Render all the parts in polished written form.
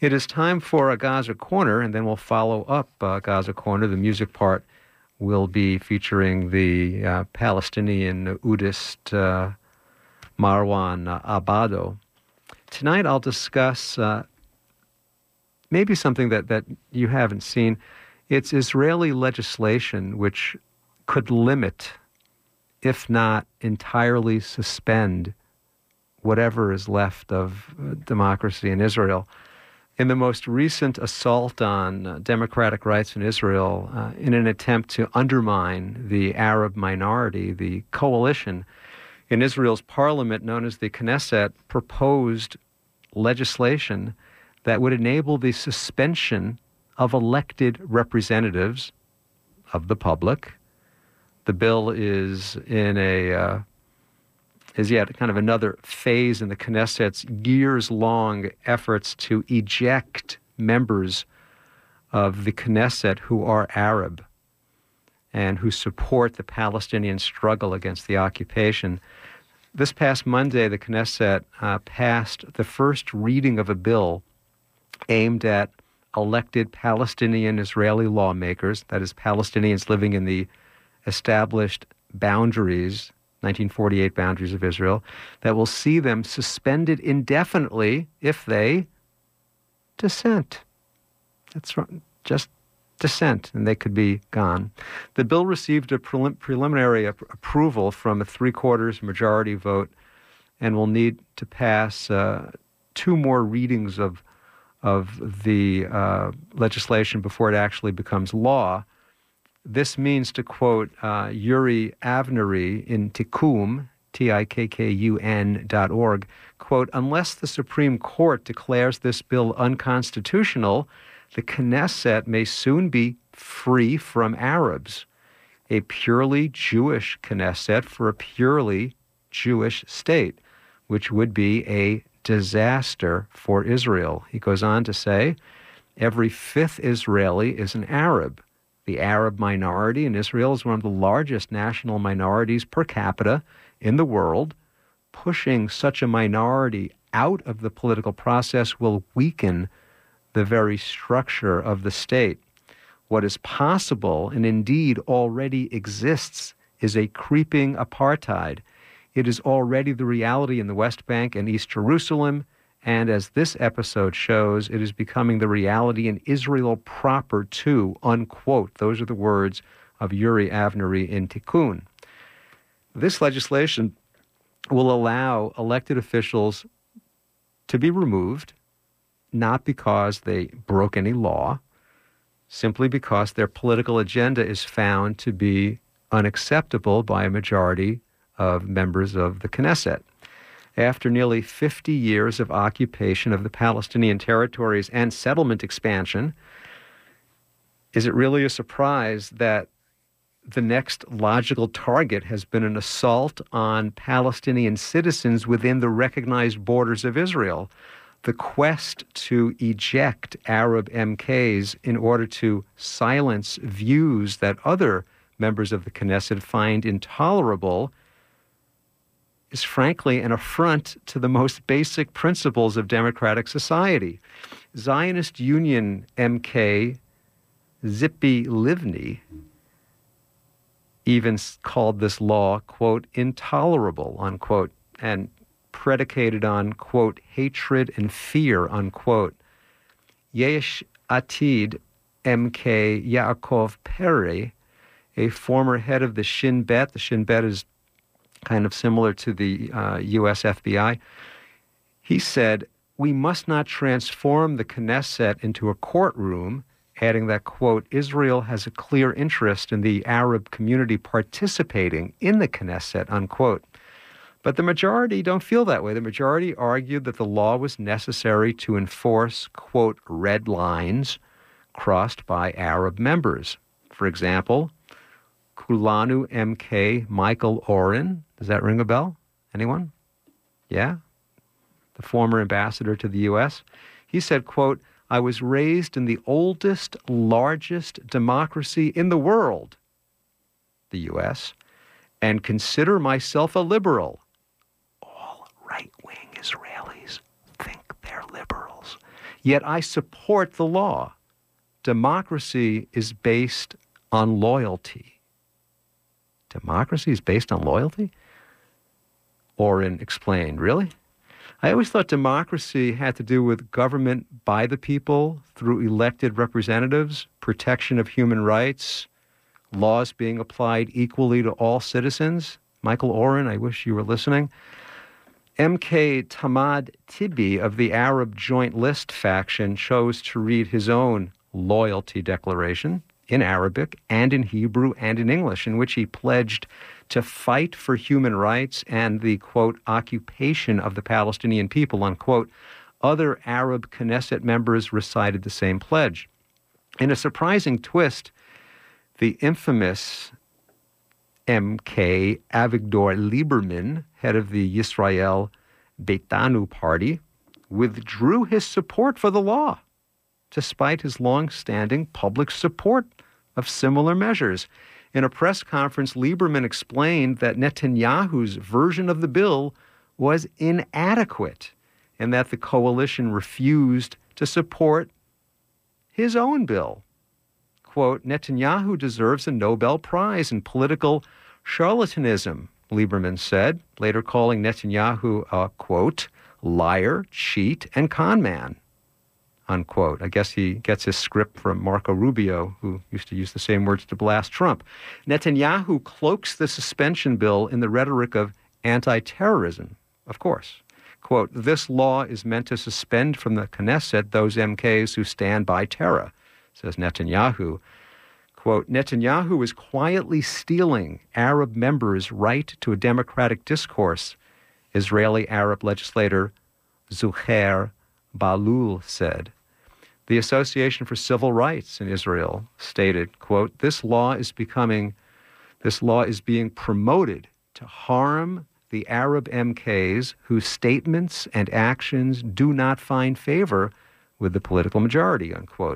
It is time for a Gaza Corner, and then we'll follow up Gaza Corner. The music part will be featuring the Palestinian Udist Marwan Abado. Tonight I'll discuss maybe something that you haven't seen. It's Israeli legislation which could limit, if not entirely suspend, whatever is left of democracy in Israel. In the most recent assault on democratic rights in Israel, in an attempt to undermine the Arab minority, the coalition in Israel's parliament, known as the Knesset, proposed legislation that would enable the suspension of elected representatives of the public. The bill is in yet kind of another phase in the Knesset's years-long efforts to eject members of the Knesset who are Arab and who support the Palestinian struggle against the occupation. This past Monday, the Knesset passed the first reading of a bill aimed at elected Palestinian Israeli lawmakers, that is, Palestinians living in the established boundaries, 1948 boundaries of Israel, that will see them suspended indefinitely if they dissent. That's right, just dissent, and they could be gone. The bill received a preliminary approval from a three-quarters majority vote and will need to pass two more readings of the legislation before it actually becomes law. This means, to quote Uri Avnery in Tikkun, TIKKUN.org, quote, unless the Supreme Court declares this bill unconstitutional, the Knesset may soon be free from Arabs, a purely Jewish Knesset for a purely Jewish state, which would be a disaster for Israel. He goes on to say, every fifth Israeli is an Arab. The Arab minority in Israel is one of the largest national minorities per capita in the world. Pushing such a minority out of the political process will weaken the very structure of the state. What is possible, and indeed already exists, is a creeping apartheid. It is already the reality in the West Bank and East Jerusalem, and as this episode shows, it is becoming the reality in Israel proper too, unquote. Those are the words of Uri Avnery in Tikkun. This legislation will allow elected officials to be removed, not because they broke any law, simply because their political agenda is found to be unacceptable by a majority of members of the Knesset. After nearly 50 years of occupation of the Palestinian territories and settlement expansion, is it really a surprise that the next logical target has been an assault on Palestinian citizens within the recognized borders of Israel? The quest to eject Arab MKs in order to silence views that other members of the Knesset find intolerable is frankly an affront to the most basic principles of democratic society. Zionist Union MK Tzipi Livni even called this law, quote, intolerable, unquote, and predicated on, quote, hatred and fear, unquote. Yesh Atid MK Yaakov Peri, a former head of the Shin Bet, the Shin Bet is kind of similar to the U.S. FBI, he said, we must not transform the Knesset into a courtroom, adding that, quote, Israel has a clear interest in the Arab community participating in the Knesset, unquote. But the majority don't feel that way. The majority argued that the law was necessary to enforce, quote, red lines crossed by Arab members. For example, Kulanu MK Michael Oren. Does that ring a bell? Anyone? Yeah? The former ambassador to the U.S. He said, quote, I was raised in the oldest, largest democracy in the world, the U.S., and consider myself a liberal. All right-wing Israelis think they're liberals. Yet I support the law. Democracy is based on loyalty. Democracy is based on loyalty? Oren explained, really? I always thought democracy had to do with government by the people through elected representatives, protection of human rights, laws being applied equally to all citizens. Michael Oren, I wish you were listening. M.K. Tamad Tibi of the Arab Joint List faction chose to read his own loyalty declaration in Arabic and in Hebrew and in English, in which he pledged to fight for human rights and the, quote, occupation of the Palestinian people, unquote. Other Arab Knesset members recited the same pledge. In a surprising twist, the infamous MK Avigdor Lieberman, head of the Yisrael Beitanu party, withdrew his support for the law, despite his long-standing public support of similar measures. In a press conference, Lieberman explained that Netanyahu's version of the bill was inadequate and that the coalition refused to support his own bill. Quote, Netanyahu deserves a Nobel Prize in political charlatanism, Lieberman said, later calling Netanyahu a, quote, liar, cheat, and con man, unquote. I guess he gets his script from Marco Rubio, who used to use the same words to blast Trump. Netanyahu cloaks the suspension bill in the rhetoric of anti-terrorism, of course. Quote, this law is meant to suspend from the Knesset those MKs who stand by terror, says Netanyahu. Quote, Netanyahu is quietly stealing Arab members' right to a democratic discourse, Israeli Arab legislator Zuhair Balul said. The Association for Civil Rights in Israel stated, quote, this law is being promoted to harm the Arab MKs whose statements and actions do not find favor with the political majority, unquote.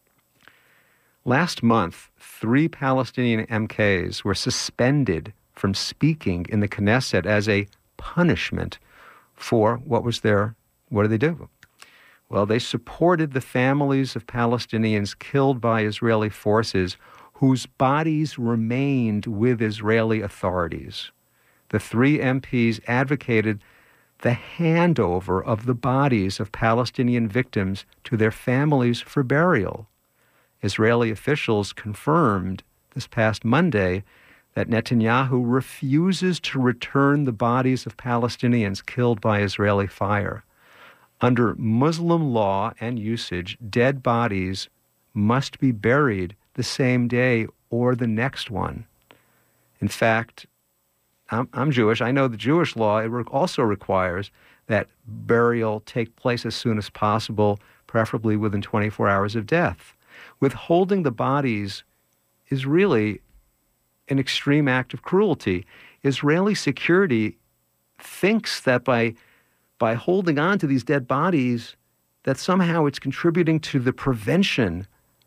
Last month, 3 Palestinian MKs were suspended from speaking in the Knesset as a punishment for what did they do? Well, they supported the families of Palestinians killed by Israeli forces whose bodies remained with Israeli authorities. The 3 MPs advocated the handover of the bodies of Palestinian victims to their families for burial. Israeli officials confirmed this past Monday that Netanyahu refuses to return the bodies of Palestinians killed by Israeli fire. Under Muslim law and usage, dead bodies must be buried the same day or the next one. In fact, I'm Jewish. I know the Jewish law, it also requires that burial take place as soon as possible, preferably within 24 hours of death. Withholding the bodies is really an extreme act of cruelty. Israeli security thinks that by holding on to these dead bodies, that somehow it's contributing to the prevention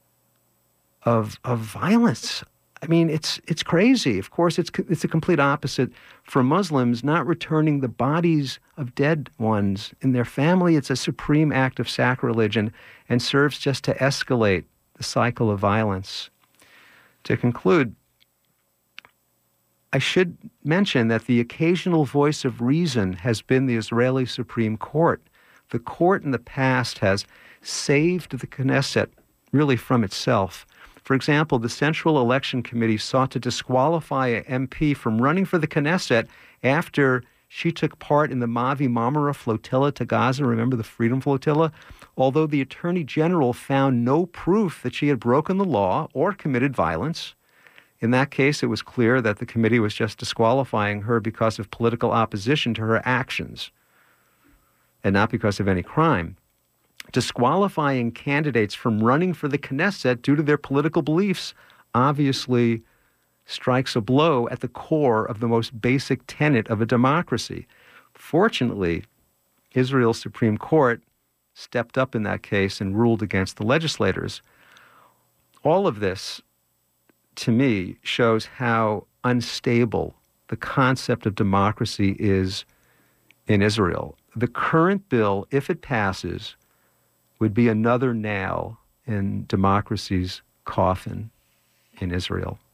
of violence. I mean, it's crazy. Of course, it's a complete opposite for Muslims. Not returning the bodies of dead ones in their family, it's a supreme act of sacrilege and serves just to escalate the cycle of violence. To conclude, I should mention that the occasional voice of reason has been the Israeli Supreme Court. The court in the past has saved the Knesset really from itself. For example, the Central Election Committee sought to disqualify an MP from running for the Knesset after she took part in the Mavi Marmara flotilla to Gaza. Remember the Freedom Flotilla? Although the Attorney General found no proof that she had broken the law or committed violence. In that case, it was clear that the committee was just disqualifying her because of political opposition to her actions and not because of any crime. Disqualifying candidates from running for the Knesset due to their political beliefs obviously strikes a blow at the core of the most basic tenet of a democracy. Fortunately, Israel's Supreme Court stepped up in that case and ruled against the legislators. All of this, to me, shows how unstable the concept of democracy is in Israel. The current bill, if it passes, would be another nail in democracy's coffin in Israel.